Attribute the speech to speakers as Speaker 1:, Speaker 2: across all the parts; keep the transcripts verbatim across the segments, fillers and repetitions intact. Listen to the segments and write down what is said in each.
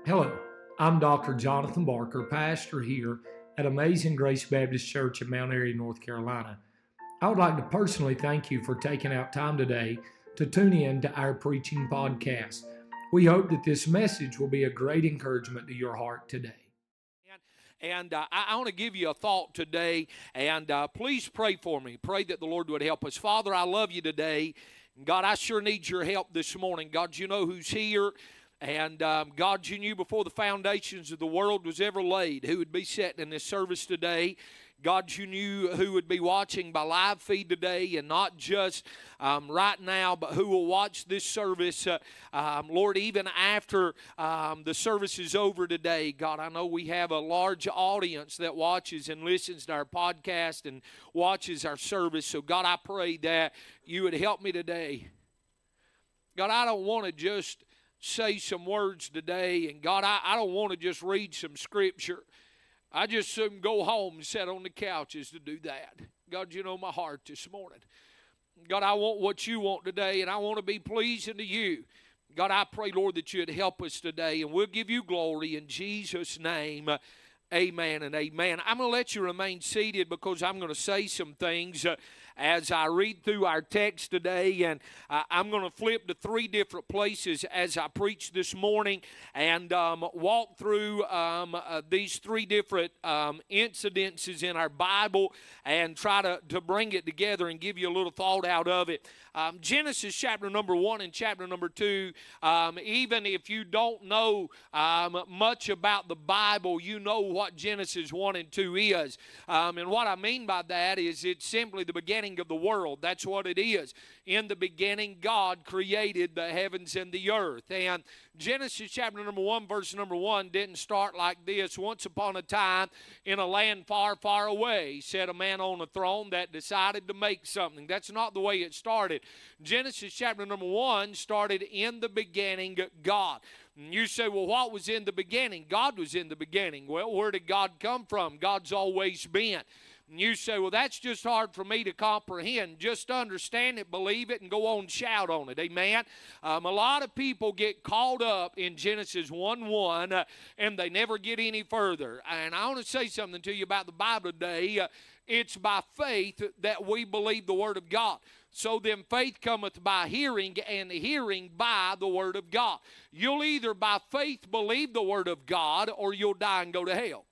Speaker 1: Hello, I'm Doctor Jonathan Barker, pastor here at Amazing Grace Baptist Church in Mount Airy, North Carolina. I would like to personally thank you for taking out time today to tune in to our preaching podcast. We hope that this message will be a great encouragement to your heart today.
Speaker 2: And uh, I, I want to give you a thought today, and uh, please pray for me. Pray that the Lord would help us. Father, I love you today. God, I sure need your help this morning. God, you know who's here. And um, God, you knew before the foundations of the world was ever laid who would be sitting in this service today. God, you knew who would be watching by live feed today, and not just um, right now, but who will watch this service, uh, um, Lord, even after um, the service is over today. God, I know we have a large audience that watches and listens to our podcast and watches our service. So, God, I pray that you would help me today. God, I don't want to just say some words today, and God, I, I don't want to just read some scripture. I just soon go home and sit on the couches to do that. God, you know my heart this morning. God, I want what you want today, and I want to be pleasing to you. God, I pray, Lord, that you'd help us today, and we'll give you glory in Jesus' name. Amen and amen. I'm going to let you remain seated because I'm going to say some things uh, as I read through our text today, and uh, I'm going to flip to three different places as I preach this morning and um, walk through um, uh, these three different um, incidences in our Bible and try to, to bring it together and give you a little thought out of it. Um, Genesis chapter number one and chapter number two, um, even if you don't know um, much about the Bible, you know what Genesis one and two is. Um, and what I mean by that is it's simply the beginning of the world. That's what it is. In the beginning, God created the heavens and the earth. And Genesis chapter number one, verse number one didn't start like this. Once upon a time, in a land far, far away, sat a man on a throne that decided to make something. That's not the way it started. Genesis chapter number one started in the beginning, God. And you say, well, what was in the beginning? God was in the beginning. Well, where did God come from? God's always been. And you say, well, that's just hard for me to comprehend. Just understand it, believe it, and go on and shout on it. Amen? Um, a lot of people get caught up in Genesis one one, uh, and they never get any further. And I want to say something to you about the Bible today. Uh, it's by faith that we believe the Word of God. So then faith cometh by hearing, and hearing by the Word of God. You'll either by faith believe the Word of God, or you'll die and go to hell.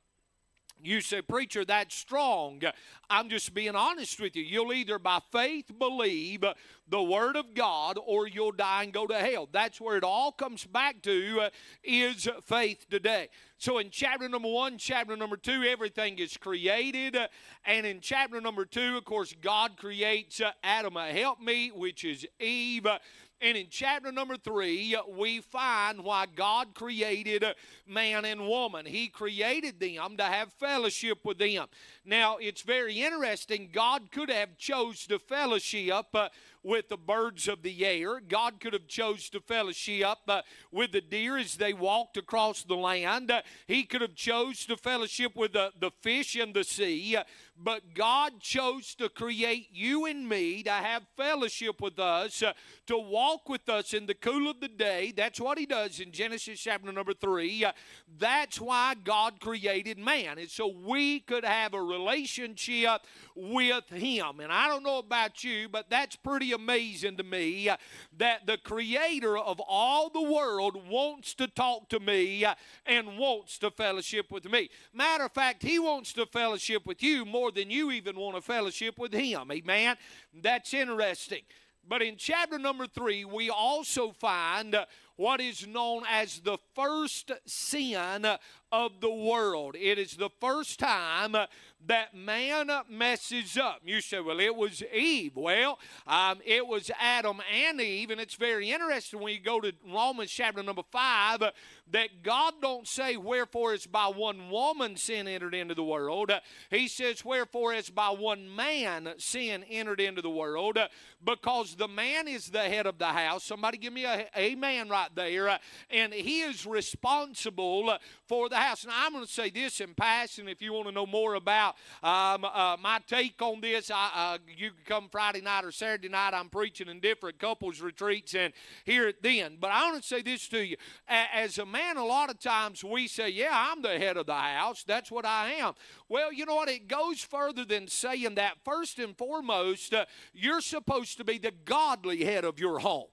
Speaker 2: You say, preacher, that's strong. I'm just being honest with you. You'll either by faith believe the Word of God, or you'll die and go to hell. That's where it all comes back to, uh, is faith today. So in chapter number one, chapter number two, everything is created. Uh, and in chapter number two, of course, God creates uh, Adam a helpmeet, which is Eve. Uh, And in chapter number three, we find why God created man and woman. He created them to have fellowship with them. Now, it's very interesting. God could have chose to fellowship uh, with the birds of the air. God could have chose to fellowship uh, with the deer as they walked across the land. Uh, he could have chose to fellowship with the, the fish in the sea. Uh, but God chose to create you and me to have fellowship with us, uh, to walk with us in the cool of the day. That's what he does in Genesis chapter number three. Uh, that's why God created man. And so we could have a relationship with him. And I don't know about you, but that's pretty amazing to me uh, that the creator of all the world wants to talk to me uh, and wants to fellowship with me. Matter of fact, he wants to fellowship with you more than you even want to fellowship with him. Amen? That's interesting. But in chapter number three, we also find uh, what is known as the first sin of the world. It is the first time uh, that man messes up. You say, well, it was Eve. Well, um, it was Adam and Eve, and it's very interesting when you go to Romans chapter number five uh, that God don't say, wherefore it's by one woman sin entered into the world. Uh, he says, wherefore it's by one man sin entered into the world, uh, because the man is the head of the house. Somebody give me a amen right there. Uh, and he is responsible uh, for the house. Now, I'm going to say this in passing. If you want to know more about um, uh, my take on this, I, uh, you can come Friday night or Saturday night. I'm preaching in different couples retreats and hear it then. But I want to say this to you. As a man, a lot of times we say, yeah, I'm the head of the house. That's what I am. Well, you know what? It goes further than saying that. First and foremost, uh, you're supposed to be the godly head of your home.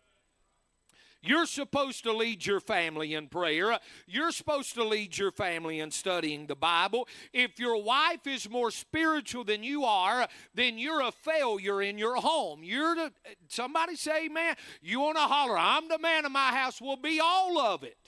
Speaker 2: You're supposed to lead your family in prayer. You're supposed to lead your family in studying the Bible. If your wife is more spiritual than you are, then you're a failure in your home. You're the, somebody say amen. You want to holler, I'm the man of my house. Well, be all of it.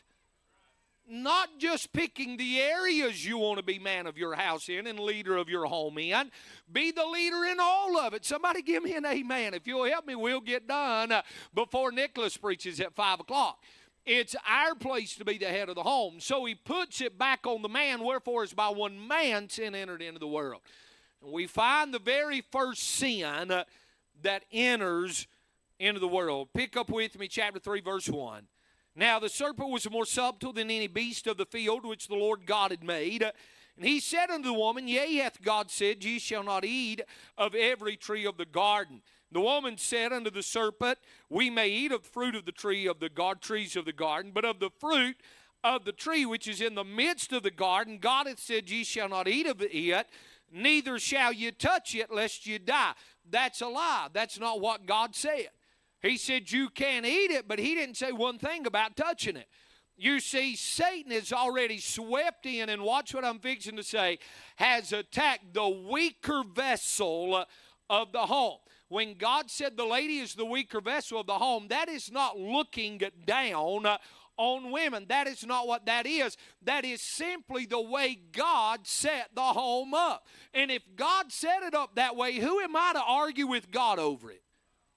Speaker 2: Not just picking the areas you want to be man of your house in and leader of your home in. Be the leader in all of it. Somebody give me an amen. If you'll help me, we'll get done uh, before Nicholas preaches at five o'clock. It's our place to be the head of the home. So he puts it back on the man. Wherefore is by one man sin entered into the world. And we find the very first sin uh, that enters into the world. Pick up with me chapter three, verse one. Now the serpent was more subtle than any beast of the field which the Lord God had made. And he said unto the woman, Yea, hath God said, Ye shall not eat of every tree of the garden. The woman said unto the serpent, We may eat of the fruit of the tree of the God, trees of the garden, but of the fruit of the tree which is in the midst of the garden, God hath said, Ye shall not eat of it, neither shall ye touch it, lest ye die. That's a lie. That's not what God said. He said you can't eat it, but he didn't say one thing about touching it. You see, Satan has already swept in, and watch what I'm fixing to say, has attacked the weaker vessel of the home. When God said the lady is the weaker vessel of the home, that is not looking down on women. That is not what that is. That is simply the way God set the home up. And if God set it up that way, who am I to argue with God over it?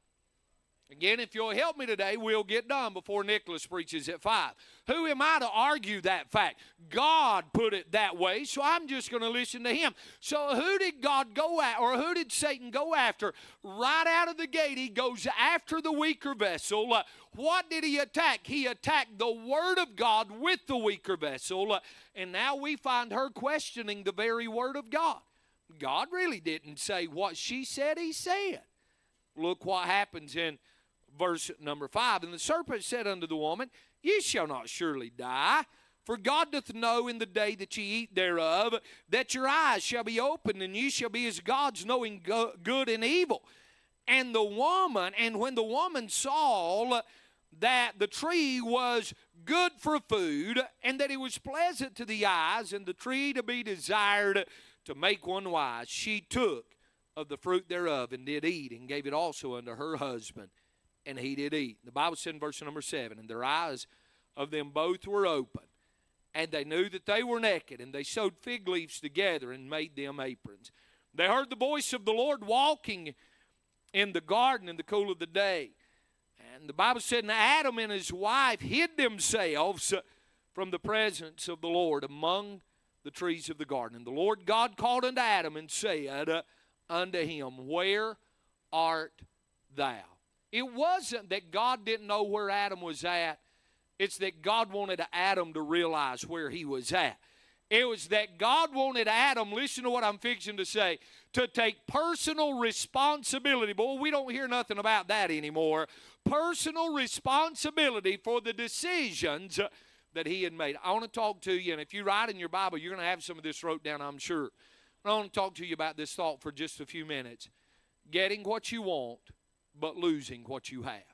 Speaker 2: Again, if you'll help me today, we'll get done before Nicholas preaches at five. Who am I to argue that fact? God put it that way, so I'm just going to listen to him. So who did God go at, or who did Satan go after? Right out of the gate, he goes after the weaker vessel. Uh, what did he attack? He attacked the Word of God with the weaker vessel, uh, and now we find her questioning the very Word of God. God really didn't say what she said he said. Look what happens in verse number five. And the serpent said unto the woman, Ye shall not surely die, for God doth know in the day that ye eat thereof, that your eyes shall be opened, and ye shall be as gods, knowing go- good and evil. And the woman, and when the woman saw that the tree was good for food, and that it was pleasant to the eyes, and the tree to be desired to make one wise, she took of the fruit thereof, and did eat, and gave it also unto her husband, and he did eat. The Bible said in verse number seven, and their eyes of them both were open, and they knew that they were naked, and they sewed fig leaves together and made them aprons. They heard the voice of the Lord walking in the garden in the cool of the day. And the Bible said, and Adam and his wife hid themselves from the presence of the Lord among the trees of the garden. And the Lord God called unto Adam and said unto him, Where art thou? It wasn't that God didn't know where Adam was at. It's that God wanted Adam to realize where he was at. It was that God wanted Adam, listen to what I'm fixing to say, to take personal responsibility. Boy, we don't hear nothing about that anymore. Personal responsibility for the decisions that he had made. I want to talk to you, and if you write in your Bible, you're going to have some of this wrote down, I'm sure. I want to talk to you about this thought for just a few minutes. Getting what you want, but losing what you have.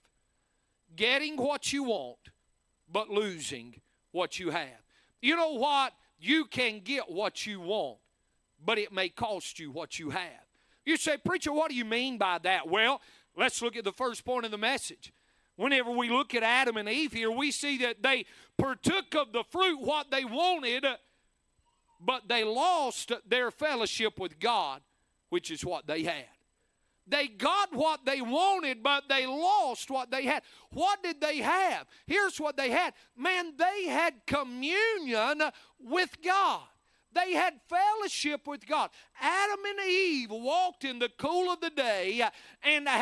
Speaker 2: Getting what you want, but losing what you have. You know what? You can get what you want, but it may cost you what you have. You say, preacher, what do you mean by that? Well, let's look at the first point of the message. Whenever we look at Adam and Eve here, we see that they partook of the fruit what they wanted, but they lost their fellowship with God, which is what they had. They got what they wanted, but they lost what they had. What did they have? Here's what they had. Man, they had communion with God. They had fellowship with God. Adam and Eve walked in the cool of the day and had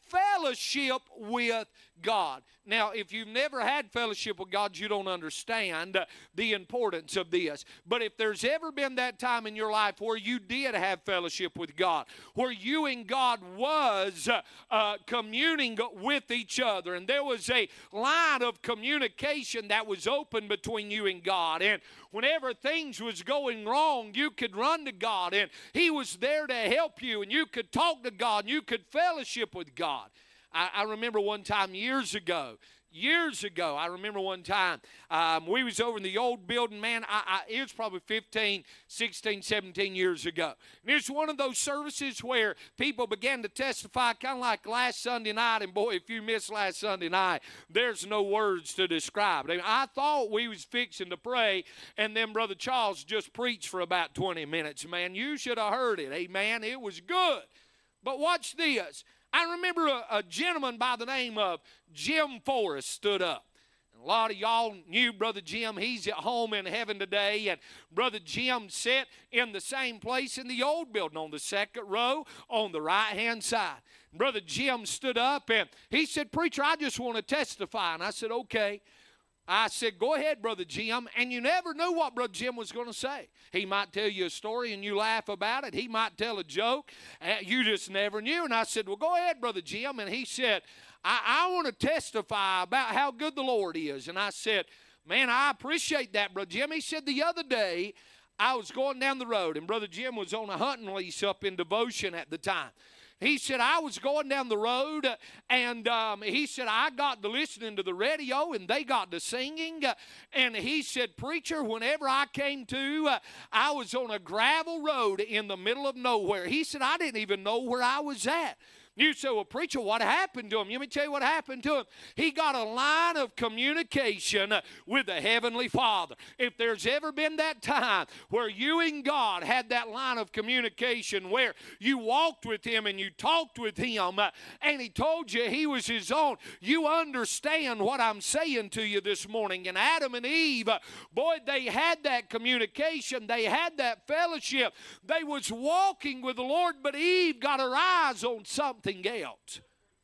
Speaker 2: fellowship with God. Now, if you've never had fellowship with God, you don't understand uh, the importance of this. But if there's ever been that time in your life where you did have fellowship with God, where you and God was uh, uh, communing with each other, and there was a line of communication that was open between you and God, and whenever things was going wrong, you could run to God, and He was there to help you, and you could talk to God, and you could fellowship with God. I, I remember one time years ago, years ago, I remember one time, um, we was over in the old building, man, I, I, it was probably fifteen, sixteen, seventeen years ago. And it's one of those services where people began to testify, kind of like last Sunday night, and boy, if you missed last Sunday night, there's no words to describe it. I, mean, I thought we was fixing to pray, and then Brother Charles just preached for about twenty minutes, man. You should have heard it, amen. It was good. But watch this. I remember a, a gentleman by the name of Jim Forrest stood up. And a lot of y'all knew Brother Jim. He's at home in heaven today. And Brother Jim sat in the same place in the old building on the second row on the right-hand side. Brother Jim stood up and he said, "Preacher, I just want to testify." And I said, "Okay." I said, "Go ahead, Brother Jim." And you never knew what Brother Jim was going to say. He might tell you a story and you laugh about it. He might tell a joke. Uh, you just never knew. And I said, "Well, go ahead, Brother Jim." And he said, I, I want to testify about how good the Lord is. And I said, "Man, I appreciate that, Brother Jim." He said, "The other day, I was going down the road," and Brother Jim was on a hunting lease up in Devotion at the time. He said, "I was going down the road, and um, he said, I got to listening to the radio, and they got to singing. And he said, Preacher, whenever I came to, uh, I was on a gravel road in the middle of nowhere." He said, "I didn't even know where I was at." You say, "Well, preacher, what happened to him?" Let me tell you what happened to him. He got a line of communication with the Heavenly Father. If there's ever been that time where you and God had that line of communication where you walked with Him and you talked with Him uh, and He told you He was His own, you understand what I'm saying to you this morning. And Adam and Eve, uh, boy, they had that communication. They had that fellowship. They was walking with the Lord, but Eve got her eyes on something else.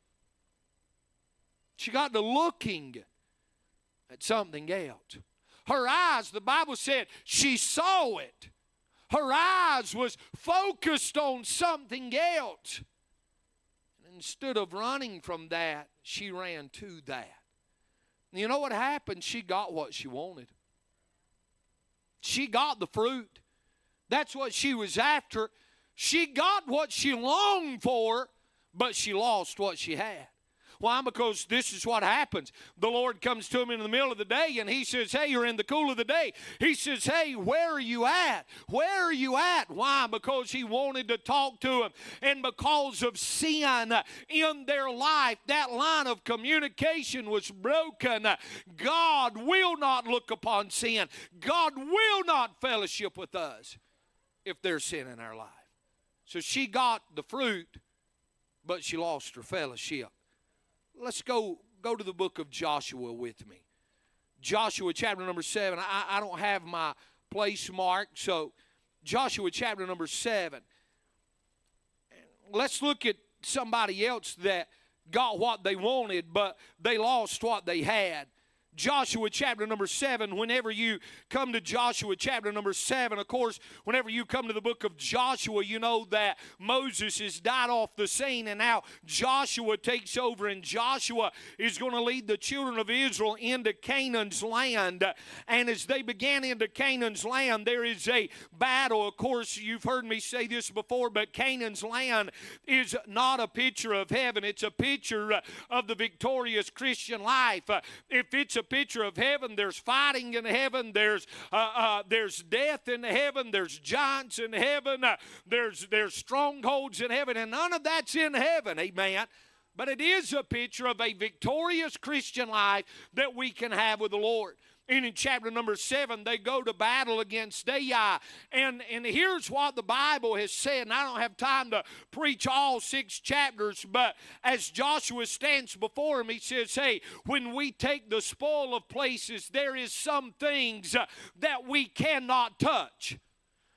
Speaker 2: She got to looking at something else. Her eyes, the Bible said, she saw it. Her eyes was focused on something else. And instead of running from that, she ran to that. And you know what happened? She got what she wanted. She got the fruit. That's what she was after. She got what she longed for, but she lost what she had. Why? Because this is what happens. The Lord comes to him in the middle of the day and He says, "Hey, you're in the cool of the day." He says, "Hey, where are you at? Where are you at?" Why? Because He wanted to talk to him. And because of sin in their life, that line of communication was broken. God will not look upon sin. God will not fellowship with us if there's sin in our life. So she got the fruit, but she lost her fellowship. Let's go, go to the book of Joshua with me. Joshua chapter number seven. I, I don't have my place marked, so Joshua chapter number seven. Let's look at somebody else that got what they wanted, but they lost what they had. Joshua chapter number seven. Whenever you come to Joshua chapter number seven, of course, whenever you come to the book of Joshua, you know that Moses has died off the scene, and now Joshua takes over, and Joshua is going to lead the children of Israel into Canaan's land. And as they began into Canaan's land, there is a battle. Of course, you've heard me say this before, but Canaan's land is not a picture of heaven. It's a picture of the victorious Christian life. If it's a picture of heaven, there's fighting in heaven, there's uh, uh, there's death in heaven, there's giants in heaven, uh, there's there's strongholds in heaven, and none of that's in heaven, amen. But it is a picture of a victorious Christian life that we can have with the Lord. And in chapter number seven, they go to battle against Ai. And, and here's what the Bible has said. And I don't have time to preach all six chapters, but as Joshua stands before him, he says, hey, when we take the spoil of places, there is some things uh, that we cannot touch.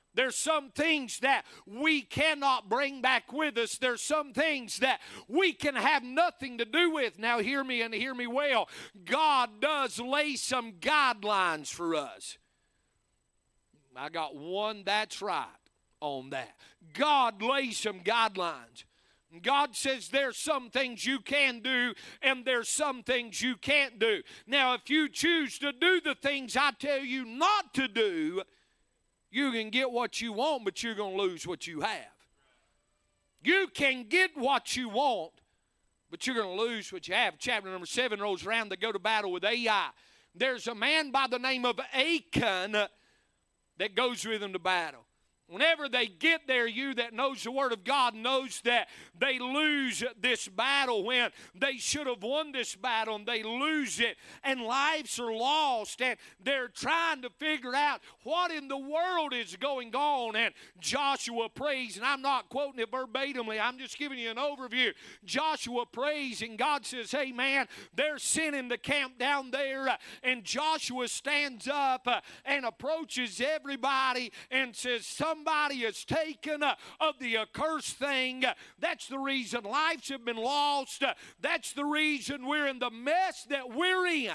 Speaker 2: There's some things that we cannot bring back with us. There's some things that we can have nothing to do with. Now hear me and hear me well. God does lay some guidelines for us. I got one that's right on that. God lays some guidelines. God says there's some things you can do and there's some things you can't do. Now if you choose to do the things I tell you not to do, you can get what you want, but you're going to lose what you have. You can get what you want, but you're going to lose what you have. Chapter number seven rolls around. They go to battle with Ai. There's a man by the name of Achan that goes with them to battle. Whenever they get there, you that knows the Word of God knows that they lose this battle when they should have won this battle, and they lose it, and lives are lost, and they're trying to figure out what in the world is going on. And Joshua prays, and I'm not quoting it verbatimly, I'm just giving you an overview. Joshua prays, and God says, hey man, they're sending the camp down there, and Joshua stands up and approaches everybody and says, some Somebody has taken uh, of the accursed thing. Uh, that's the reason lives have been lost. Uh, that's the reason we're in the mess that we're in.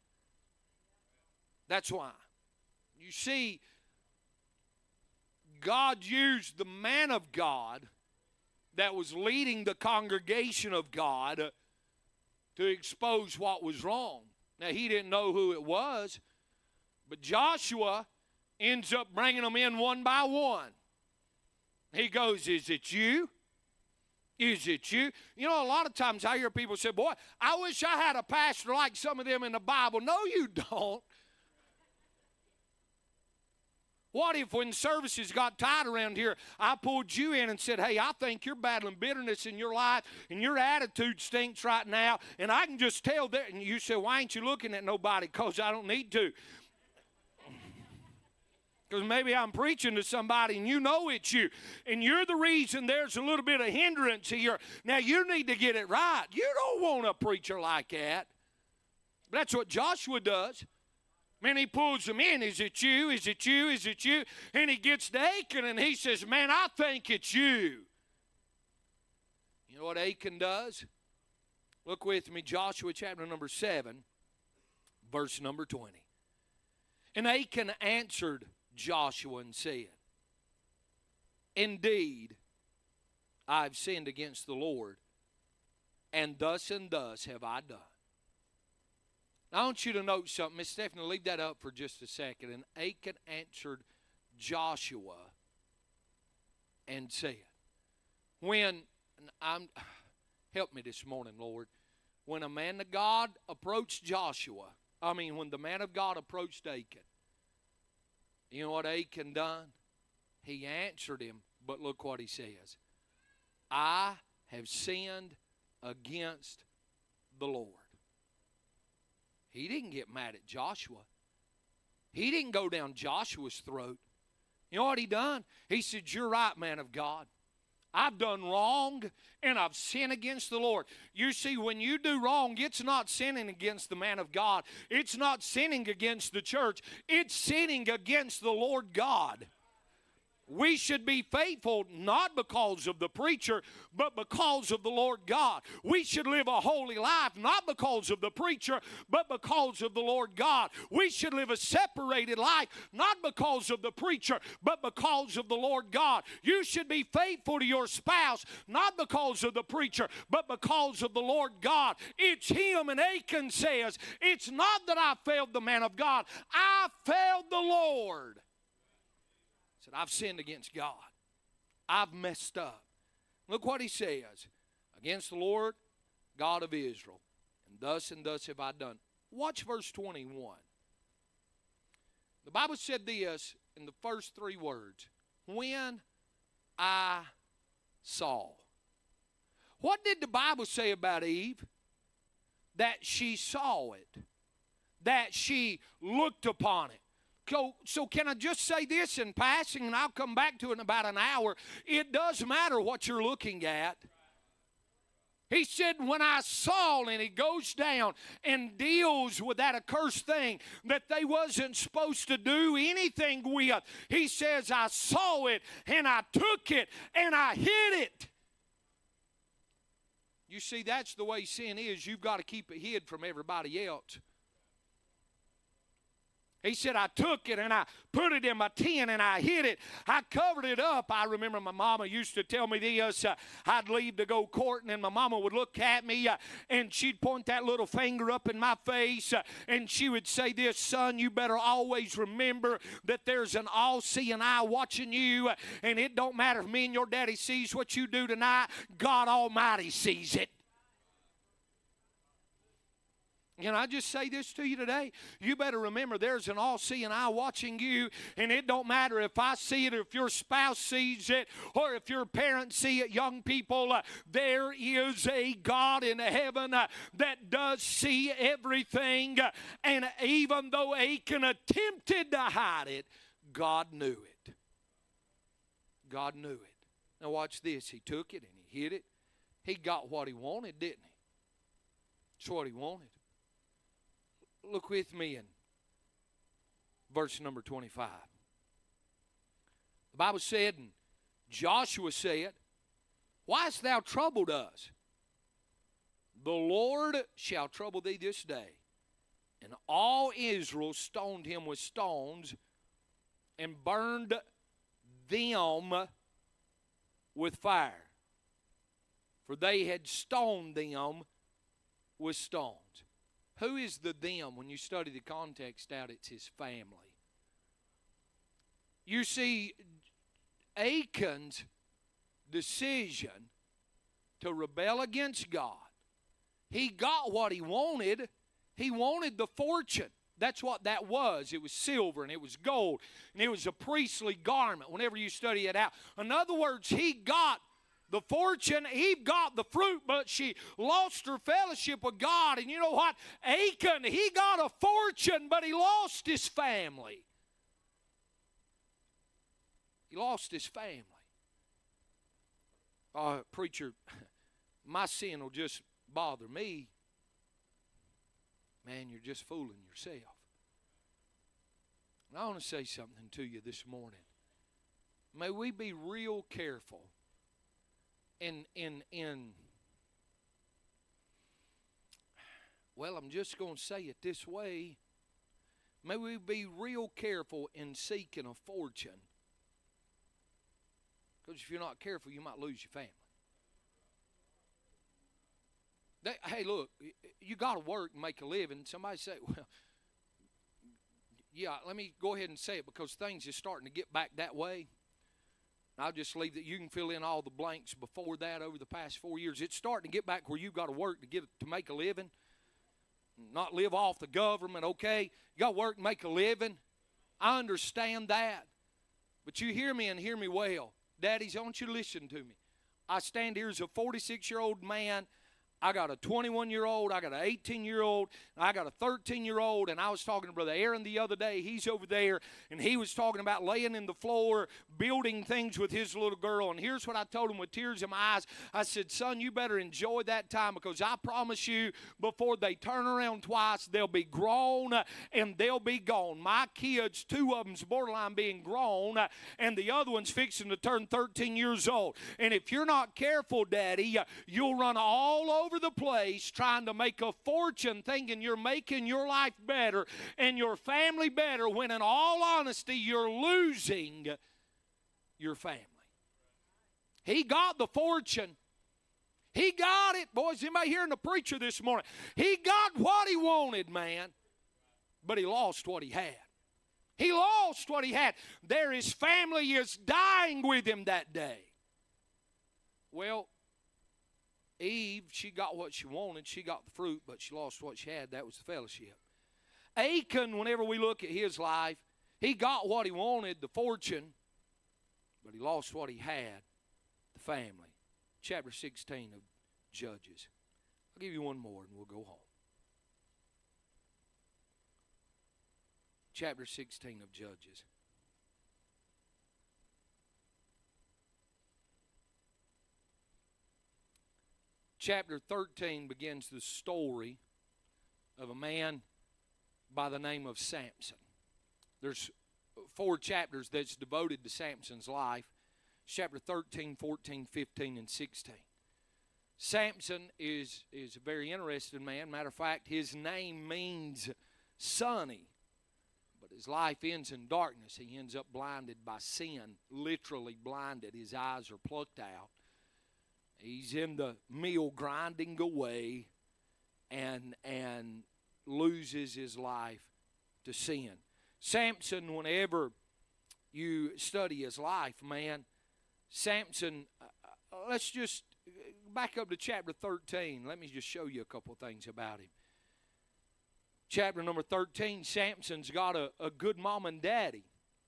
Speaker 2: That's why. You see, God used the man of God that was leading the congregation of God uh, to expose what was wrong. Now, he didn't know who it was, but Joshua ends up bringing them in one by one. He goes, is it you? Is it you? You know, a lot of times I hear people say, boy, I wish I had a pastor like some of them in the Bible. No, you don't. What if when services got tight around here, I pulled you in and said, hey, I think you're battling bitterness in your life and your attitude stinks right now, and I can just tell that. And you say, why ain't you looking at nobody? Because I don't need to. Because maybe I'm preaching to somebody and you know it's you. And you're the reason there's a little bit of hindrance here. Now you need to get it right. You don't want a preacher like that. But that's what Joshua does. Man, he pulls them in. Is it you? Is it you? Is it you? And he gets to Achan and he says, man, I think it's you. You know what Achan does? Look with me, Joshua chapter number seven, verse number twenty. And Achan answered Joshua and said, indeed, I've sinned against the Lord, and thus and thus have I done. Now, I want you to note something. Miss Stephanie, leave that up for just a second. And Achan answered Joshua and said, when, I'm, help me this morning, Lord, when a man of God approached Joshua, I mean, when the man of God approached Achan, you know what Achan done? He answered him, but look what he says. I have sinned against the Lord. He didn't get mad at Joshua. He didn't go down Joshua's throat. You know what he done? He said, you're right, man of God. I've done wrong and I've sinned against the Lord. You see, when you do wrong, it's not sinning against the man of God. It's not sinning against the church. It's sinning against the Lord God. We should be faithful not because of the preacher, but because of the Lord God. We should live a holy life not because of the preacher, but because of the Lord God. We should live a separated life not because of the preacher, but because of the Lord God. You should be faithful to your spouse not because of the preacher, but because of the Lord God. It's him, and Achan says, it's not that I failed the man of God. I failed the Lord. Said, I've sinned against God. I've messed up. Look what he says. Against the Lord, God of Israel. And thus and thus have I done. Watch verse twenty-one. The Bible said this in the first three words. When I saw. What did the Bible say about Eve? That she saw it. That she looked upon it. So, so can I just say this in passing, and I'll come back to it in about an hour. It does matter what you're looking at. He said, when I saw, and he goes down and deals with that accursed thing that they wasn't supposed to do anything with. He says, I saw it, and I took it, and I hid it. You see, that's the way sin is. You've got to keep it hid from everybody else. He said, I took it and I put it in my tent and I hid it. I covered it up. I remember my mama used to tell me this. Uh, I'd leave to go courting and my mama would look at me uh, and she'd point that little finger up in my face uh, and she would say this, son, you better always remember that there's an all-seeing eye watching you, uh, and it don't matter if me and your daddy sees what you do tonight. God Almighty sees it. Can I just say this to you today? You better remember there's an all-seeing eye watching you, and it don't matter if I see it or if your spouse sees it or if your parents see it, young people. Uh, there is a God in heaven uh, that does see everything, uh, and even though Achan attempted to hide it, God knew it. God knew it. Now watch this. He took it and he hid it. He got what he wanted, didn't he? That's what he wanted. Look with me in verse number twenty-five. The Bible said, and Joshua said, why hast thou troubled us? The Lord shall trouble thee this day. And all Israel stoned him with stones and burned them with fire. For they had stoned them with stones. Who is the them? When you study the context out, it's his family. You see, Achan's decision to rebel against God, he got what he wanted. He wanted the fortune. That's what that was. It was silver and it was gold and it was a priestly garment whenever you study it out. In other words, he got the fortune, Eve got the fruit, but she lost her fellowship with God. And you know what? Achan, he got a fortune, but he lost his family. He lost his family. Oh, preacher, my sin will just bother me. Man, you're just fooling yourself. And I want to say something to you this morning. May we be real careful in, in, in, well, I'm just going to say it this way. May we be real careful in seeking a fortune. Because if you're not careful, you might lose your family. They, hey, look, you got to work and make a living. Somebody say, well, yeah, let me go ahead and say it because things are starting to get back that way. I'll just leave that. You can fill in all the blanks before that over the past four years. It's starting to get back where you've got to work to get to make a living, not live off the government, okay? You got to work and make a living. I understand that. But you hear me and hear me well. Daddies, I want you to listen to me. I stand here as a forty-six-year-old man. I got a twenty-one-year-old, I got an eighteen-year-old, I got a thirteen-year-old, and I was talking to Brother Aaron the other day. He's over there, and he was talking about laying in the floor, building things with his little girl. And here's what I told him with tears in my eyes. I said, son, you better enjoy that time because I promise you before they turn around twice, they'll be grown and they'll be gone. My kids, two of them's borderline being grown, and the other one's fixing to turn thirteen years old. And if you're not careful, Daddy, you'll run all over the place trying to make a fortune thinking you're making your life better and your family better when in all honesty you're losing your family. He got the fortune. He got it. Boys, anybody hearing the preacher this morning? He got what he wanted, man, but he lost what he had. He lost what he had. There his family is dying with him that day. Well, Eve, she got what she wanted. She got the fruit, but she lost what she had. That was the fellowship. Achan, whenever we look at his life, he got what he wanted, the fortune, but he lost what he had, the family. Chapter sixteen of Judges. I'll give you one more and we'll go home. Chapter sixteen of Judges. chapter thirteen begins the story of a man by the name of Samson. There's four chapters that's devoted to Samson's life. Chapter thirteen, fourteen, fifteen, and sixteen. Samson is, is a very interesting man. Matter of fact, his name means sunny. But his life ends in darkness. He ends up blinded by sin, literally blinded. His eyes are plucked out. He's in the mill grinding away and, and loses his life to sin. Samson, whenever you study his life, man, Samson, uh, let's just back up to chapter thirteen. Let me just show you a couple things about him. Chapter number thirteen, Samson's got a, a good mom and daddy.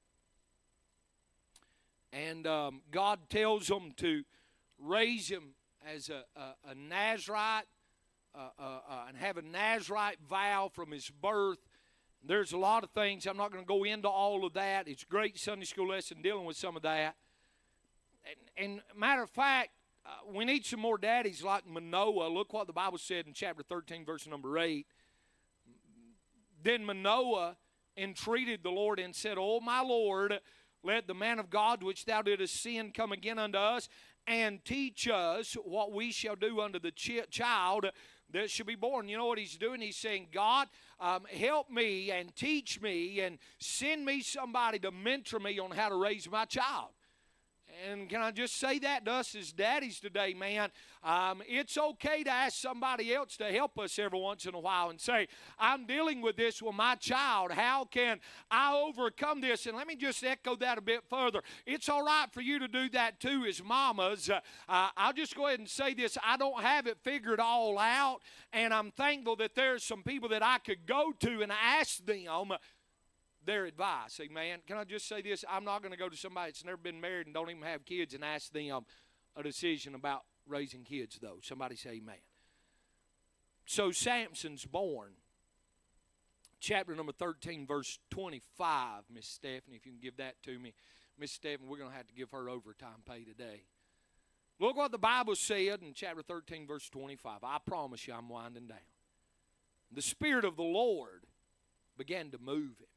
Speaker 2: And um, God tells them to raise him as a, a, a Nazarite uh, uh, uh, and have a Nazarite vow from his birth. There's a lot of things. I'm not going to go into all of that. It's a great Sunday school lesson dealing with some of that. And, and matter of fact, uh, we need some more daddies like Manoah. Look what the Bible said in chapter thirteen, verse number eight. Then Manoah entreated the Lord and said, O my Lord, let the man of God which thou didst send come again unto us, and teach us what we shall do unto the ch- child that shall be born. You know what he's doing? He's saying, God, um, help me and teach me and send me somebody to mentor me on how to raise my child. And can I just say that to us as daddies today, man? Um, it's okay to ask somebody else to help us every once in a while and say, I'm dealing with this with my child. How can I overcome this? And let me just echo that a bit further. It's all right for you to do that too as mamas. Uh, uh, I'll just go ahead and say this. I don't have it figured all out, and I'm thankful that there's some people that I could go to and ask them their advice. Amen. Can I just say this? I'm not going to go to somebody that's never been married and don't even have kids and ask them a decision about raising kids, though. Somebody say amen. So Samson's born. Chapter number thirteen, verse twenty-five, Miss Stephanie, if you can give that to me. Miss Stephanie, we're going to have to give her overtime pay today. Look what the Bible said in chapter thirteen, verse twenty-five. I promise you I'm winding down. The Spirit of the Lord began to move him.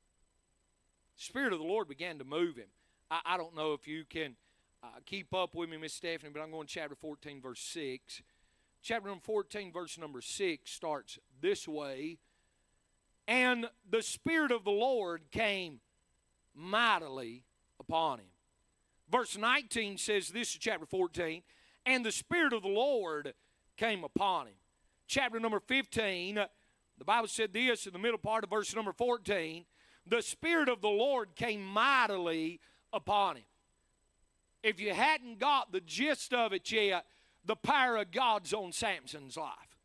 Speaker 2: The Spirit of the Lord began to move him. I, I don't know if you can uh, keep up with me, Miss Stephanie, but I'm going to chapter fourteen, verse six. Chapter number fourteen, verse number six starts this way. And the Spirit of the Lord came mightily upon him. Verse nineteen says this is chapter fourteen. And the Spirit of the Lord came upon him. Chapter number fifteen, the Bible said this in the middle part of verse number fourteen. The Spirit of the Lord came mightily upon him. If you hadn't got the gist of it yet, the power of God's on Samson's life.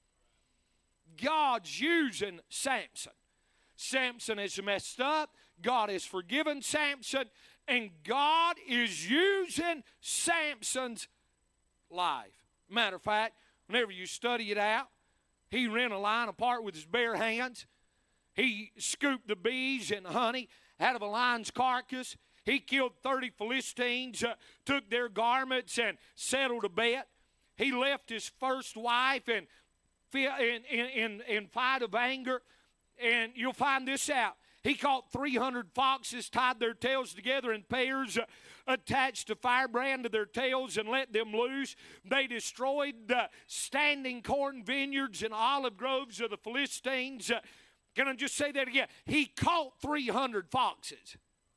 Speaker 2: God's using Samson. Samson has messed up. God has forgiven Samson. And God is using Samson's life. Matter of fact, whenever you study it out, he rent a lion apart with his bare hands. He scooped the bees and honey out of a lion's carcass. He killed thirty Philistines, uh, took their garments and settled a bet. He left his first wife in, in, in, in fight of anger. And you'll find this out. He caught three hundred foxes, tied their tails together in pairs, uh, attached a firebrand to their tails and let them loose. They destroyed the standing corn vineyards and olive groves of the Philistines. Uh, Can I just say that again? He caught three hundred foxes.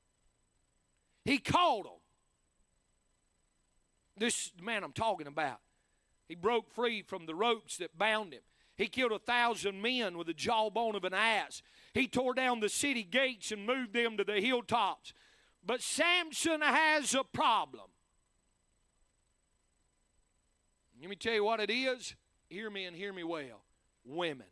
Speaker 2: He caught them. This man I'm talking about. He broke free from the ropes that bound him. He killed a thousand men with the jawbone of an ass. He tore down the city gates and moved them to the hilltops. But Samson has a problem. Let me tell you what it is. Hear me and hear me well. Women.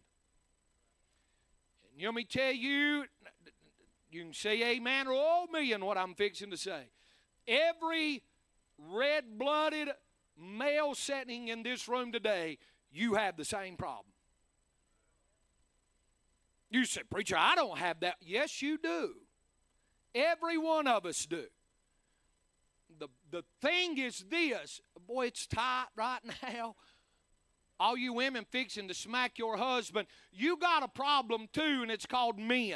Speaker 2: Let me tell you, you can say amen or oh me in what I'm fixing to say. Every red-blooded male sitting in this room today, you have the same problem. You say, preacher, I don't have that. Yes, you do. Every one of us do. The, the thing is this. Boy, it's tight right now. All you women fixing to smack your husband, you got a problem too, and it's called men.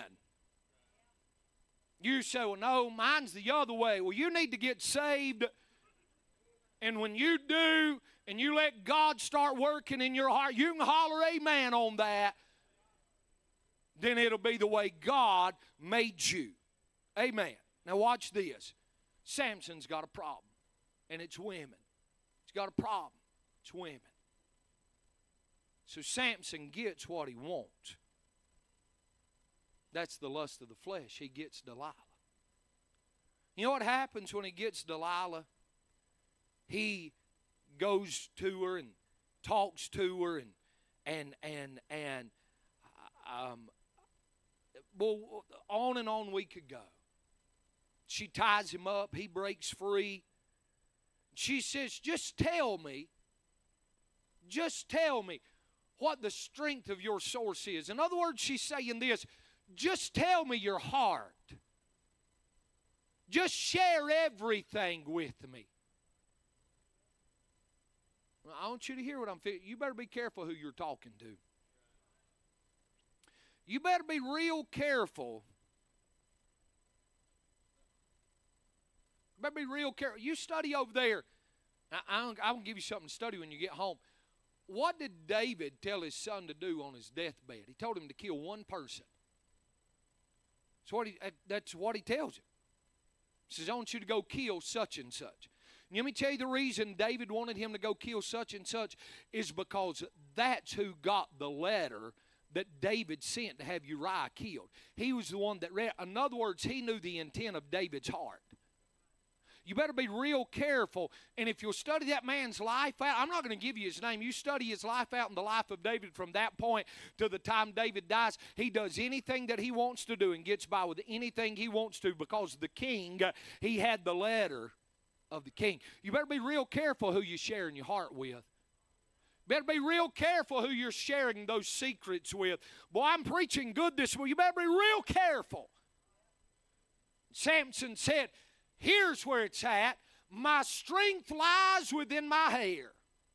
Speaker 2: You say, well, no, mine's the other way. Well, you need to get saved. And when you do, and you let God start working in your heart, you can holler amen on that. Then it'll be the way God made you. Amen. Now watch this. Samson's got a problem, and it's women. He's got a problem. It's women. So Samson gets what he wants. That's the lust of the flesh. He gets Delilah. You know what happens when he gets Delilah? He goes to her and talks to her, and and and and um, well, on and on we could go. She ties him up. He breaks free. She says, just tell me, just tell me what the strength of your source is. In other words, she's saying this, just tell me your heart. Just share everything with me. I want you to hear what I'm feeling. You better be careful who you're talking to. You better be real careful. You better be real careful. You study over there. I, I, I'll give you something to study when you get home. What did David tell his son to do on his deathbed? He told him to kill one person. That's what he, that's what he tells him. He says, I want you to go kill such and such. And let me tell you the reason David wanted him to go kill such and such is because that's who got the letter that David sent to have Uriah killed. He was the one that read. In other words, he knew the intent of David's heart. You better be real careful. And if you'll study that man's life out, I'm not going to give you his name. You study his life out in the life of David from that point to the time David dies. He does anything that he wants to do and gets by with anything he wants to because the king, he had the letter of the king. You better be real careful who you're sharing your heart with. Better be real careful who you're sharing those secrets with. Boy, I'm preaching good this morning. You better be real careful. Samson said, here's where it's at. My strength lies within my hair.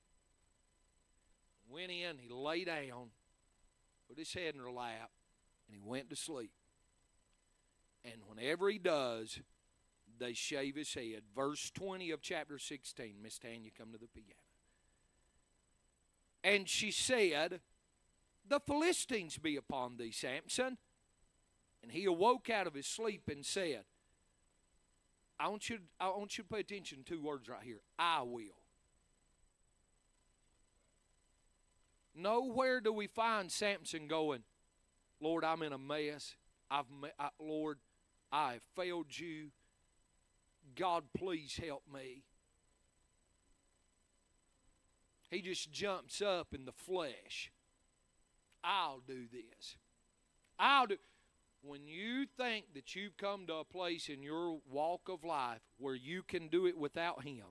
Speaker 2: Went in, he lay down, put his head in her lap, and he went to sleep. And whenever he does, they shave his head. Verse twenty of chapter sixteen. Miss Tanya, come to the piano. And she said, the Philistines be upon thee, Samson. And he awoke out of his sleep and said, I want you to, I want you to pay attention to two words right here. I will. Nowhere do we find Samson going, Lord, I'm in a mess. I've, I, Lord, I have failed you. God, please help me. He just jumps up in the flesh. I'll do this. I'll do. When you think that you've come to a place in your walk of life where you can do it without him,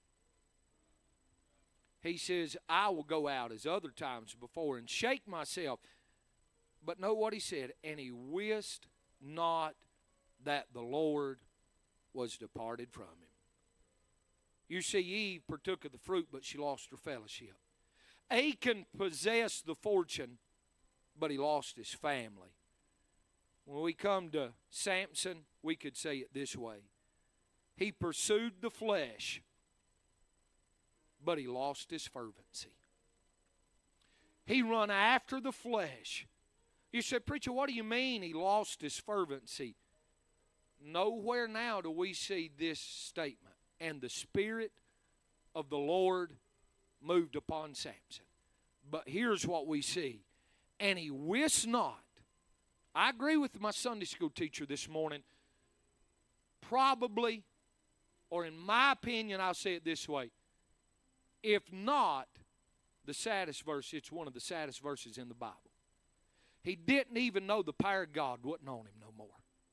Speaker 2: he says, I will go out as other times before and shake myself. But know what he said, and he wist not that the Lord was departed from him. You see, Eve partook of the fruit, but she lost her fellowship. Achan possessed the fortune, but he lost his family. When we come to Samson, we could say it this way. He pursued the flesh, but he lost his fervency. He run after the flesh. You say, preacher, what do you mean he lost his fervency? Nowhere now do we see this statement. And the Spirit of the Lord moved upon Samson. But here's what we see. And he wist not. I agree with my Sunday school teacher this morning. Probably, or in my opinion, I'll say it this way. If not the saddest verse, it's one of the saddest verses in the Bible. He didn't even know the power of God wasn't on him no more.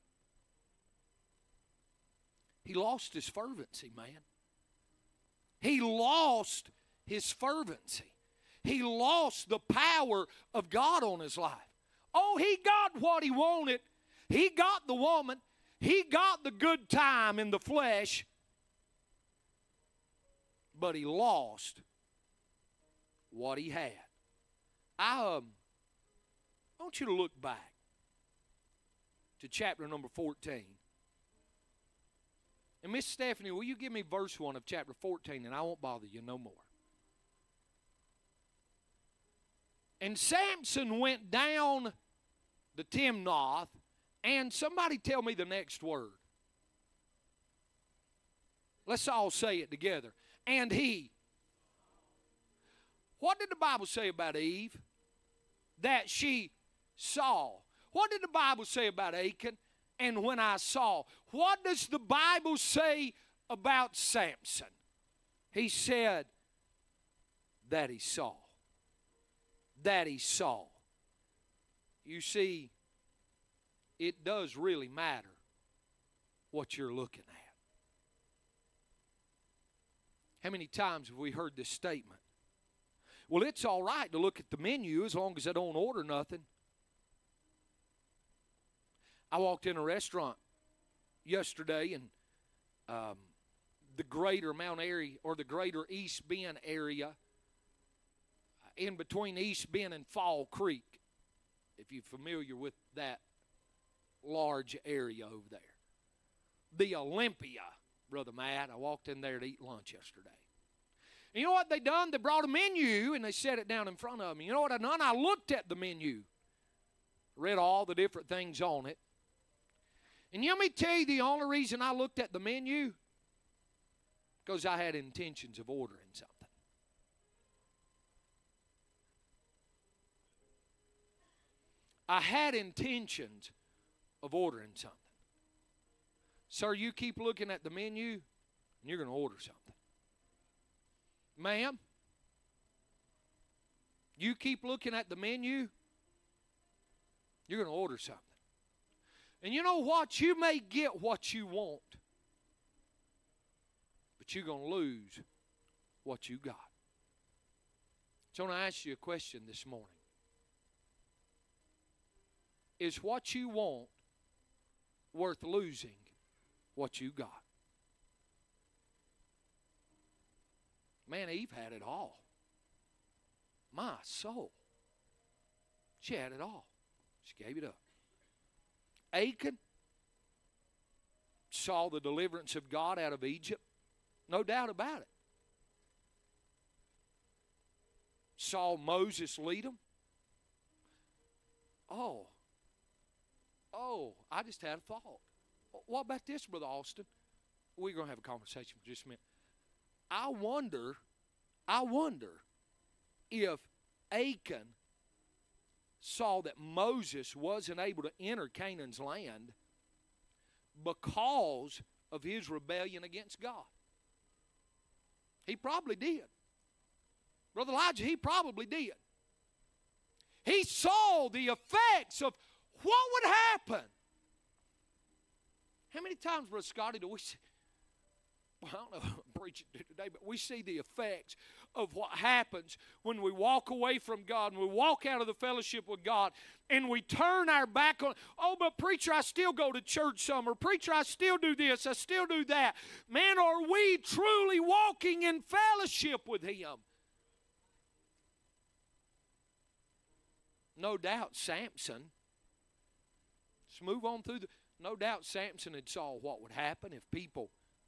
Speaker 2: He lost his fervency, man. He lost his fervency. He lost the power of God on his life. Oh, he got what he wanted. He got the woman. He got the good time in the flesh. But he lost what he had. I, um, I want you to look back to chapter number fourteen. And Miss Stephanie, will you give me verse one of chapter fourteen, and I won't bother you no more. And Samson went down to Timnath, and somebody tell me the next word. Let's all say it together. And he. What did the Bible say about Eve? That she saw. What did the Bible say about Achan? And when I saw. What does the Bible say about Samson? He said that he saw. That he saw. You see, it does really matter what you're looking at. How many times have we heard this statement? Well, it's all right to look at the menu as long as I don't order nothing. I walked in a restaurant yesterday, and um, the greater Mount Airy, or the greater East Bend area, in between East Bend and Fall Creek, if you're familiar with that large area over there. The Olympia, Brother Matt. I walked in there to eat lunch yesterday. And you know what they done? They brought a menu, and they set it down in front of me. You know what I done? I looked at the menu, read all the different things on it. And let me tell you the only reason I looked at the menu, because I had intentions of ordering something. I had intentions of ordering something. Sir, you keep looking at the menu, and you're going to order something. Ma'am, you keep looking at the menu, you're going to order something. And you know what? You may get what you want, but you're going to lose what you got. So I want to ask you a question this morning. Is what you want worth losing what you got? Man, Eve had it all. My soul. She had it all. She gave it up. Achan saw the deliverance of God out of Egypt. No doubt about it. Saw Moses lead them. Oh. Oh, I just had a thought. What about this, Brother Austin? We're going to have a conversation for just a minute. I wonder, I wonder if Achan saw that Moses wasn't able to enter Canaan's land because of his rebellion against God. He probably did. Brother Elijah, he probably did. He saw the effects of what would happen. How many times, Brother Scotty, do we see, well, I don't know if I'm preaching today, but we see the effects of what happens when we walk away from God and we walk out of the fellowship with God and we turn our back on, oh, but preacher, I still go to church some, or preacher, I still do this, I still do that. Man, are we truly walking in fellowship with Him? No doubt Samson, let's move on through the, no doubt Samson had saw what would happen if people,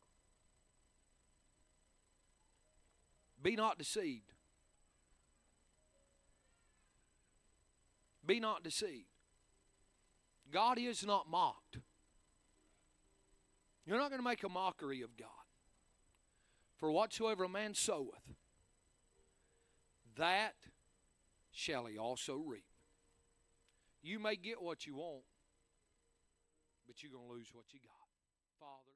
Speaker 2: be not deceived. Be not deceived. God is not mocked. You're not going to make a mockery of God. For whatsoever a man soweth, that shall he also reap. You may get what you want, but you're going to lose what you got. Father.